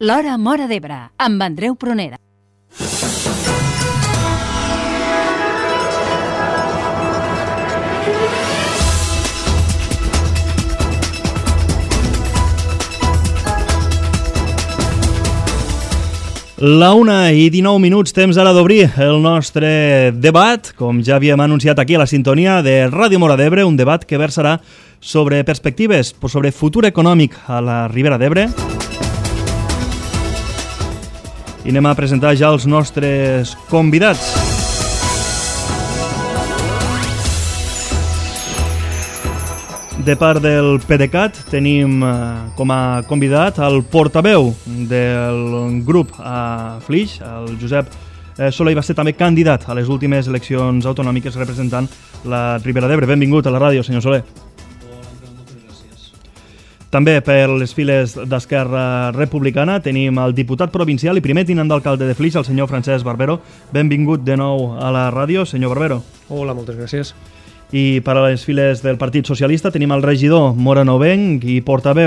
L'Hora Móra d'Ebre, amb Andreu Prunera. La 1:19, temps ara d'obrir el nostre debat, com ja havíem anunciat aquí a la sintonia de Ràdio Móra d'Ebre, un debat que versarà sobre perspectives, sobre futur econòmic a la Ribera d'Ebre. I anem a presentar ja els nostres convidats. De part del PDeCAT tenim com a convidat el portaveu del grup a Flix, el Josep Soler, va ser també candidat a les últimes eleccions autonòmiques representant la Ribera d'Ebre. Benvingut a la ràdio, senyor Soler. Hola, moltes gràcies. També per les files d'Esquerra Republicana tenim el diputat provincial i primer tinent d'alcalde de Flix, el senyor Francesc Barbero. Benvingut de nou a la ràdio, senyor Barbero. Hola, moltes gràcies. I per a les files del Partit Socialista tenim el regidor moranovenc i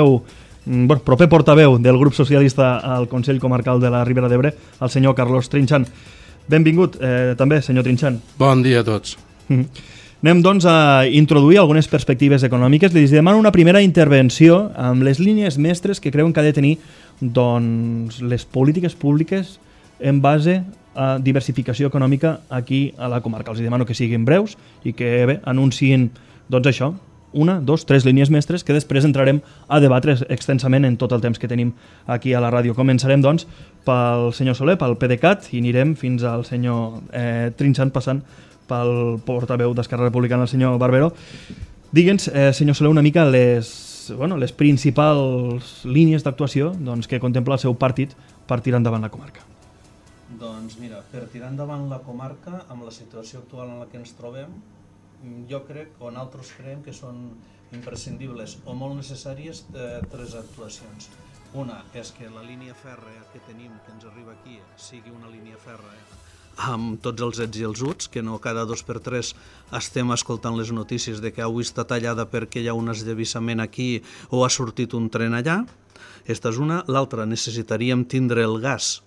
proper portaveu del grup socialista al Consell Comarcal de la Ribera d'Ebre, el senyor Carlos Trinxant. Benvingut també, senyor Trinxant. Bon dia a tots. Anem, doncs, a introduir algunes perspectives econòmiques. Li demano una primera intervenció amb les línies mestres que creuen que ha de tenir doncs, les polítiques públiques en base a diversificació econòmica aquí a la comarca. Els demano que siguin breus i que anunciïn doncs això, 1, 2, 3 línies mestres que després entrarem a debatre extensament en tot el temps que tenim aquí a la ràdio. Començarem doncs pel senyor Soler, pel PDeCAT, i anirem fins al senyor Trinxant, passant pel portaveu d'Esquerra Republicana, el senyor Barbero. Digue'ns, senyor Soler, una mica les principals línies d'actuació doncs, que contempla el seu partit per tirar endavant la comarca. Doncs mira, per tirar endavant la comarca, amb la situació actual en la que ens trobem, jo crec, o nosaltres creiem que són imprescindibles o molt necessàries 3 actuacions. Una és que la línia fèrrea que tenim, que ens arriba aquí, sigui una línia fèrrea amb tots els ets i els uts, que no cada 2x3 estem escoltant les notícies de que avui està tallada perquè hi ha un esllavissament aquí o ha sortit un tren allà. Aquesta és una. L'altra, necessitaríem tindre el gas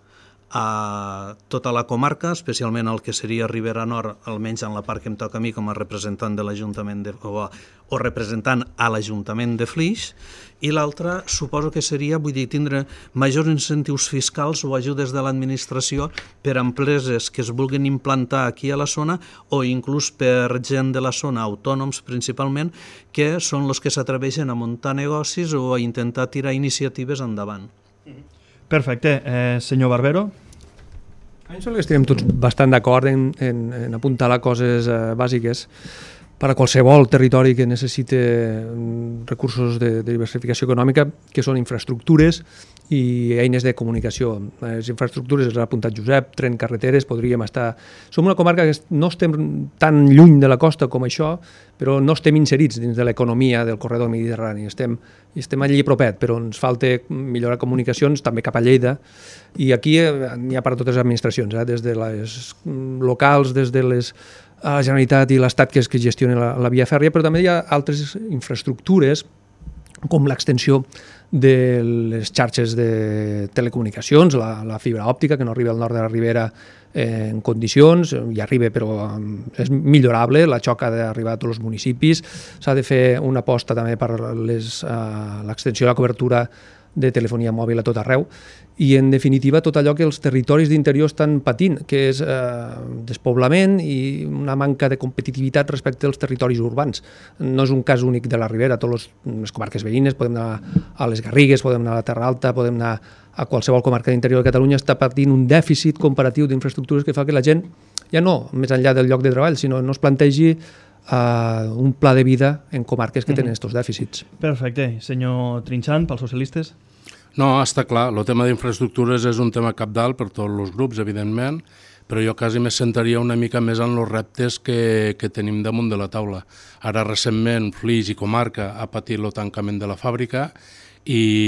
a tota la comarca, especialment el que seria Ribera Nord, almenys en la part que em toca a mi com a representant de l'Ajuntament o representant a l'Ajuntament de Flix, i l'altra suposo que seria, tindre majors incentius fiscals o ajudes de l'administració per a empreses que es vulguin implantar aquí a la zona o inclús per gent de la zona, autònoms principalment, que són els que s'atreveixen a muntar negocis o a intentar tirar iniciatives endavant. Perfecte. Senyor Barbero? A mi em sembla que estem tots bastant d'acord en apuntalar coses bàsiques per a qualsevol territori que necessite recursos de diversificació econòmica, que són infraestructures i eines de comunicació. Les infraestructures, les ha apuntat Josep, tren, carreteres, podríem estar... Som una comarca que no estem tan lluny de la costa com això, però no estem inserits dins de l'economia del corredor mediterrani. Estem allí propet, però ens falta millorar comunicacions, també cap a Lleida, i aquí n'hi ha per a totes les administracions, des de les locals, des de la Generalitat i l'Estat, que és qui gestiona la via fèrria, però també hi ha altres infraestructures, com l'extensió de les xarxes de telecomunicacions, la fibra òptica, que no arriba al nord de la Ribera en condicions, ja arriba però és millorable, la xoca ha d'arribar a tots els municipis, s'ha de fer una aposta també per l'extensió de la cobertura de telefonia mòbil a tot arreu, i en definitiva tot allò que els territoris d'interior estan patint, que és despoblament i una manca de competitivitat respecte als territoris urbans. No és un cas únic de la Ribera, totes les comarques veïnes, podem anar a les Garrigues, podem anar a la Terra Alta, podem anar a qualsevol comarca d'interior de Catalunya, està patint un dèficit comparatiu d'infraestructures que fa que la gent, ja no més enllà del lloc de treball, sinó no es plantegi un pla de vida en comarques que tenen aquests dèficits. Perfecte. Senyor Trinxant, pels socialistes? No, està clar, el tema d'infraestructures és un tema cabdal per tots els grups, evidentment, però jo quasi me centraria una mica més en els reptes que tenim damunt de la taula. Ara, recentment, Flix i comarca ha patit el tancament de la fàbrica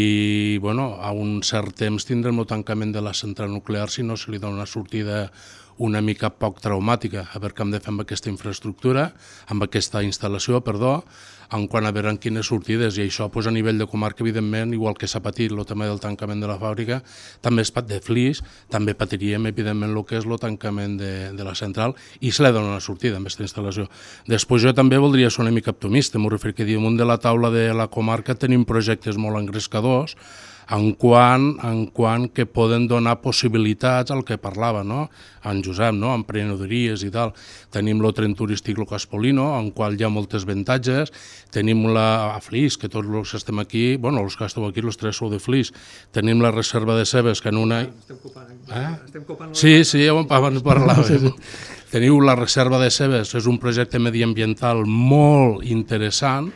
i, a un cert temps tindrem el tancament de la central nuclear si no se li dona una sortida una mica poc traumàtica, a veure què hem de fer amb aquesta infraestructura, amb aquesta instal·lació, en quant a veure quines sortides, i això a nivell de comarca, evidentment, igual que s'ha patit el tema del tancament de la fàbrica, també es pat de Flix, també patiríem, evidentment, el que és el tancament de la central, i se li dona una sortida amb aquesta instal·lació. Després jo també voldria ser una mica optimista, m'ho referir que damunt de la taula de la comarca tenim projectes molt engrescadors, en quant que poden donar possibilitats al que parlava, no? En Josep, no? Emprenedories i tal. Tenim el tren turístic lo Caspolino, en qual hi ha moltes avantatges. Tenim a Flix, que tots els que estem aquí, bueno, els que esteu aquí, els tres sou de Flix. Tenim la reserva de cebes, que en una... Estem copant... Sí, ja ho parlàvem. Teniu la reserva de cebes, és un projecte mediambiental molt interessant,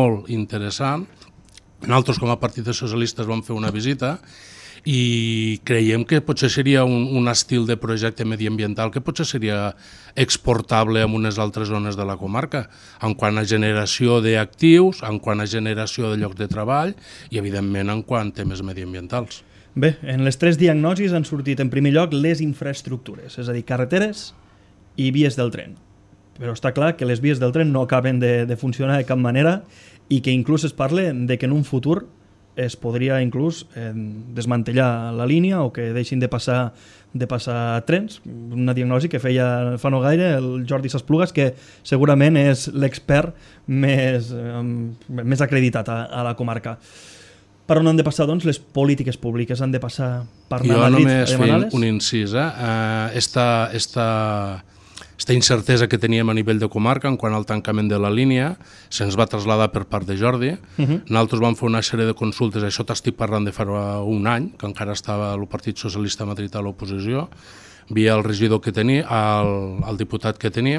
Nosaltres, com a Partit Socialistes, vam fer una visita i creiem que potser seria un estil de projecte mediambiental que potser seria exportable a unes altres zones de la comarca, en quant a generació d'actius, en quant a generació de llocs de treball i, evidentment, en quant a temes mediambientals. Bé, en les tres diagnosis han sortit en primer lloc les infraestructures, és a dir, carreteres i vies del tren. Però està clar que les vies del tren no acaben de funcionar de cap manera i que inclús es parla de que en un futur es podria inclús desmantellar la línia o que deixin de passar trens. Una diagnosi que feia fa no gaire el Jordi Sasplugas, que segurament és l'expert més acreditat a la comarca. Per on han de passar, doncs, les polítiques públiques? Han de passar per anar a Madrid a demanar-les? Jo només un incís. Esta incertesa que teníem a nivell de comarca en quant al tancament de la línia se'ns va traslladar per part de Jordi. Nosaltres vam fer una sèrie de consultes, això t'estic parlant de fa un any, que encara estava el Partit Socialista a Madrid a l'oposició, via el regidor que tenia, el diputat que teníem,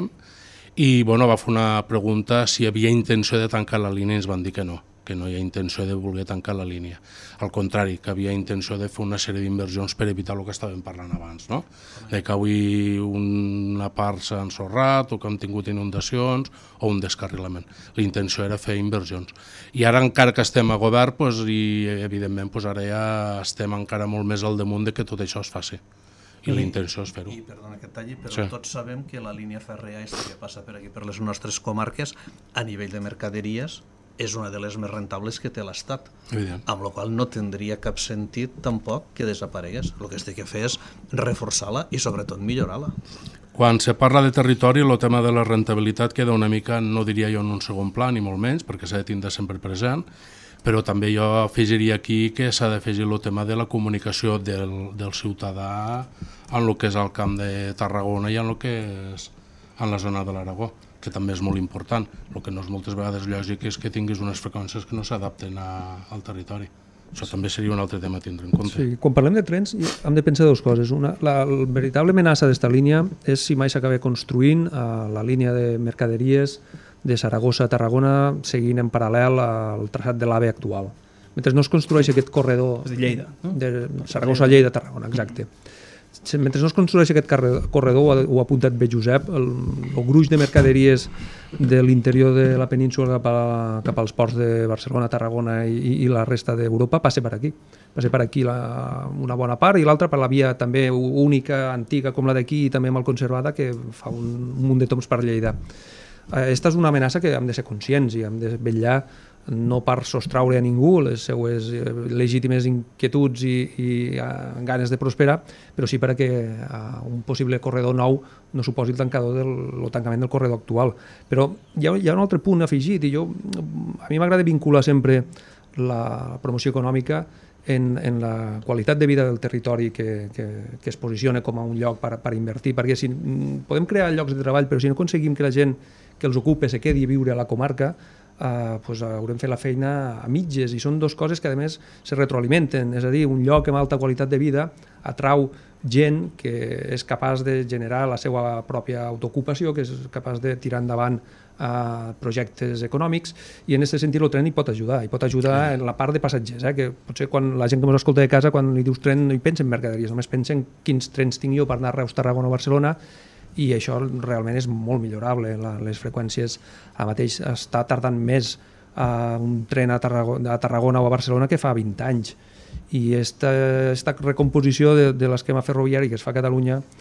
i va fer una pregunta si hi havia intenció de tancar la línia i ens van dir que no hi ha intenció de voler tancar la línia. Al contrari, que havia intenció de fer una sèrie d'inversions per evitar el que estàvem parlant abans, no? De que avui una part s'ha ensorrat o que han tingut inundacions o un descarrilament. La intenció era fer inversions. I ara encara que estem a govern, i evidentment ara ja estem encara molt més al damunt de que tot això es faci. I la intenció és fer-ho. I perdona que et talli, però tots sabem que la línia fèrrea que passa per aquí, per les nostres comarques, a nivell de mercaderies, és una de les més rentables que té l'Estat, amb la qual no tindria cap sentit tampoc que desaparegués. El que es té que fer és reforçar-la i sobretot millorar-la. Quan se parla de territori, el tema de la rentabilitat queda una mica, no diria jo en un segon pla, ni molt menys, perquè s'ha de tindre sempre present, però també jo afegiria aquí que s'ha d'afegir el tema de la comunicació del ciutadà en el que és el camp de Tarragona i en el que és en la zona de l'Aragó, que també és molt important. El que no és moltes vegades lògic és que tinguis unes freqüències que no s'adapten al territori. Això també seria un altre tema a tindre en compte. Sí, quan parlem de trens hem de pensar dues coses. La veritable amenaça d'esta línia és si mai s'acaba construint la línia de mercaderies de Saragossa a Tarragona seguint en paral·lel al traçat de l'AVE actual. Mentre no es construeix aquest corredor de Lleida, no? De Saragossa a Lleida a Tarragona, exacte. Mentre no es construeix aquest corredor, ho ha apuntat bé Josep, el gruix de mercaderies de l'interior de la península cap als ports de Barcelona, Tarragona i la resta d'Europa passa per aquí. Passa per aquí una bona part i l'altra per la via també única, antiga com la d'aquí i també mal conservada que fa un munt de toms per Lleida. Aquesta és una amenaça que hem de ser conscients i hem de vetllar no per sostraure a ningú les seues legítimes inquietuds i ganes de prosperar, però sí perquè un possible corredor nou no suposi el tancament del corredor actual. Però hi ha un altre punt afegit i a mi m'agrada vincular sempre la promoció econòmica en la qualitat de vida del territori que es posiciona com a un lloc per invertir, perquè si podem crear llocs de treball, però si no aconseguim que la gent que els ocupa se quedi a viure a la comarca, haurem fet la feina a mitges i són dues coses que a més se retroalimenten, és a dir, un lloc amb alta qualitat de vida atrau gent que és capaç de generar la seva pròpia autoocupació, que és capaç de tirar endavant projectes econòmics i en aquest sentit el tren hi pot ajudar en la part de passatgers, que potser quan la gent que ens escolta de casa quan li dius tren no hi pensa en mercaderies, només pensa en quins trens tinc jo per anar a Reus, Tarragona o Barcelona i això realment és molt millorable. Les freqüències ara mateix està tardant més un tren a Tarragona o a Barcelona que fa 20 anys i aquesta recomposició de l'esquema ferroviari que es fa a Catalunya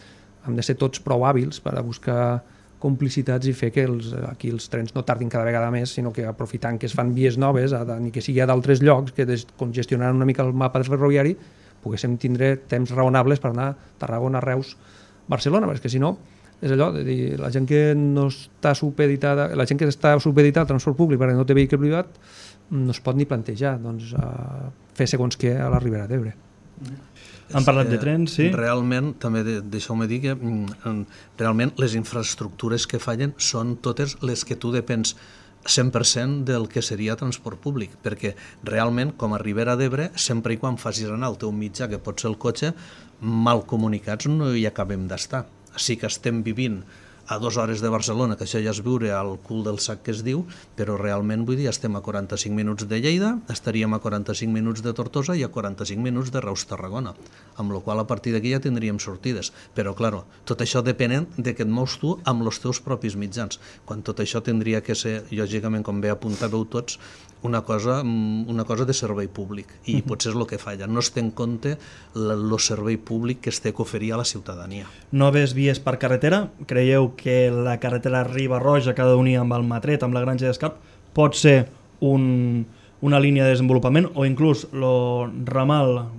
hem de ser tots prou hàbils per a buscar complicitats i fer que aquí els trens no tardin cada vegada més, sinó que aprofitant que es fan vies noves, ni que sigui a d'altres llocs, que congestionaran una mica el mapa ferroviari, poguéssim tindre temps raonables per anar a Tarragona, Reus, Barcelona, perquè si no, és allò de dir, la gent que no està supeditada, la gent que està supeditada al transport públic perquè no té vehicle privat, no es pot ni plantejar fer segons què a la Ribera d'Ebre. Han parlat de trens, sí? Realment, també deixeu-me dir que realment les infraestructures que fallen són totes les que tu depens 100% del que seria transport públic, perquè realment, com a Ribera d'Ebre, sempre i quan facis anar el teu mitjà, que pot ser el cotxe, mal comunicats no hi acabem d'estar. Sí que estem vivint a 2 hores de Barcelona, que això ja és viure al cul del sac que es diu, però realment, vull dir, estem a 45 minuts de Lleida, estaríem a 45 minuts de Tortosa i a 45 minuts de Reus-Tarragona, amb la qual a partir d'aquí ja tindríem sortides. Però, clar, tot això depenent de que et mous tu amb els teus propis mitjans, quan tot això tindria que ser, lògicament, com bé apuntàveu tots, una cosa de servei públic, i potser és el que falla, no es té en compte el servei públic que es té que oferir a la ciutadania. Noves vies per carretera, creieu que la carretera Riba-roja que ha d'unir amb el Matret, amb la Granja d'Escarp, pot ser una línia de desenvolupament, o inclús el ramal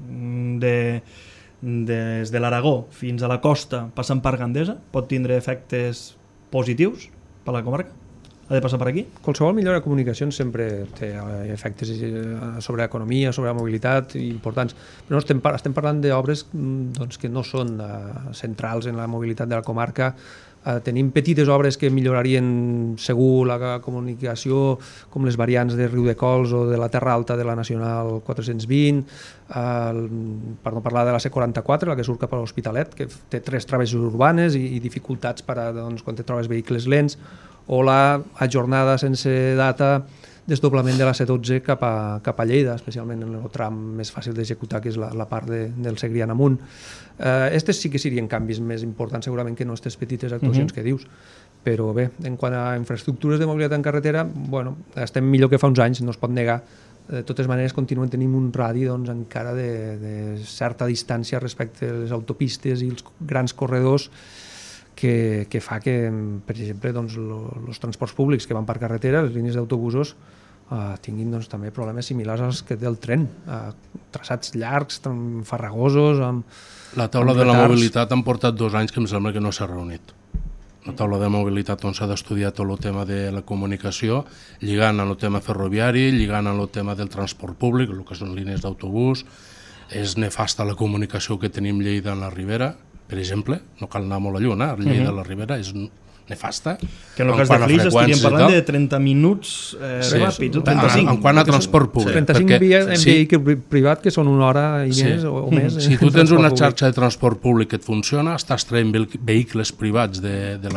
des de l'Aragó fins a la costa passant per Gandesa pot tindre efectes positius per la comarca? Ha de passar per aquí? Qualsevol millora de comunicacions sempre té efectes sobre l'economia, sobre la mobilitat importants, però estem parlant d'obres que no són centrals en la mobilitat de la comarca. Tenim petites obres que millorarien segur la comunicació, com les variants de Riudecols o de la Terra Alta de la Nacional 420, per no parlar de la C44, la que surt cap a l'Hospitalet, que té 3 travesses urbanes i dificultats quan te trobes vehicles lents, o la ajornada sense data desdoblament de la C12 cap a Lleida, especialment en el tram més fàcil d'executar, que és la part del Segrià amunt. Estes sí que serien canvis més importants segurament que no aquestes petites actuacions que dius. Però bé, en quant a infraestructures de mobilitat en carretera, estem millor que fa uns anys, no es pot negar. De totes maneres, continuem tenint un radi encara de certa distància respecte a les autopistes i els grans corredors, que fa que, per exemple, els transports públics que van per carretera, les línies d'autobusos, tinguin també problemes similars als que del tren, traçats llargs, farragosos, La taula de la mobilitat han portat 2 anys que em sembla que no s'ha reunit. La taula de mobilitat on s'ha d'estudiar tot el tema de la comunicació, lligant amb el tema ferroviari, lligant amb el tema del transport públic, el que són línies d'autobús. És nefasta la comunicació que tenim Lleida en la Ribera, per exemple, no cal anar molt a lluny, Lleida a la Ribera és nefasta. Que en el cas de Flix estaríem parlant de 30 minuts ràpids, 35. En quant a transport públic. 35 en vehicle privat, que són 1 hora i més o més. Si tu tens una xarxa de transport públic que et funciona, estàs traient vehicles privats de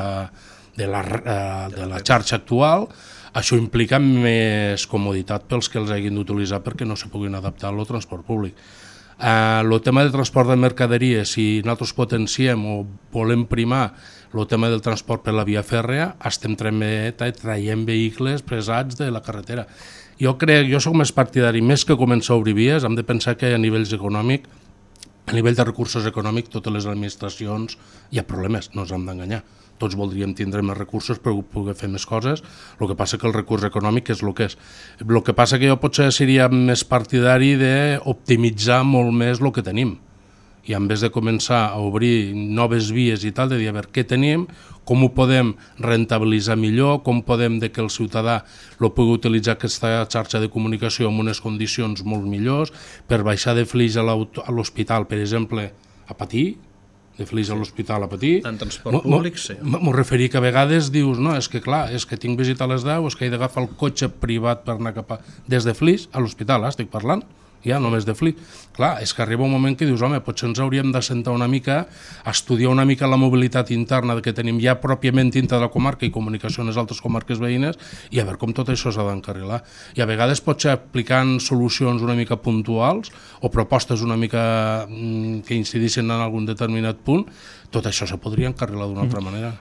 la xarxa actual, això implica més comoditat pels que els hagin d'utilitzar perquè no se puguin adaptar al transport públic. El tema del transport de mercaderies, si nosaltres potenciem o volem primar el tema del transport per la via fèrrea, estem traient vehicles pesats de la carretera. Jo soc més partidari, més que començar a obrir vies, hem de pensar que a nivell de recursos econòmics, totes les administracions hi ha problemes, no ens hem d'enganyar. Tots voldríem tindre més recursos per poder fer més coses, el que passa que el recurs econòmic és el que és. El que passa que jo potser seria més partidari d'optimitzar molt més el que tenim. I en vez de començar a obrir noves vies i tal, de dir a veure què tenim, com ho podem rentabilitzar millor, com podem que el ciutadà pugui utilitzar aquesta xarxa de comunicació en unes condicions molt millors, per baixar de Flix a l'hospital, per exemple, a patir, de Flix a l'hospital a patir. En transport públic, sí. M'ho referia que a vegades dius, no, és que clar, és que tinc visita a les 10, és que he d'agafar el cotxe privat per anar des de Flix a l'hospital, estic parlant, ja només de Flix. Clar, és que arriba un moment que dius, home, potser ens hauríem d'assentar una mica, estudiar una mica la mobilitat interna que tenim ja pròpiament dintre de la comarca i comunicació en les altres comarques veïnes i a veure com tot això s'ha d'encarrilar. I a vegades potser aplicant solucions una mica puntuals o propostes una mica que incidissin en algun determinat punt, tot això se podria encarrilar d'una altra manera.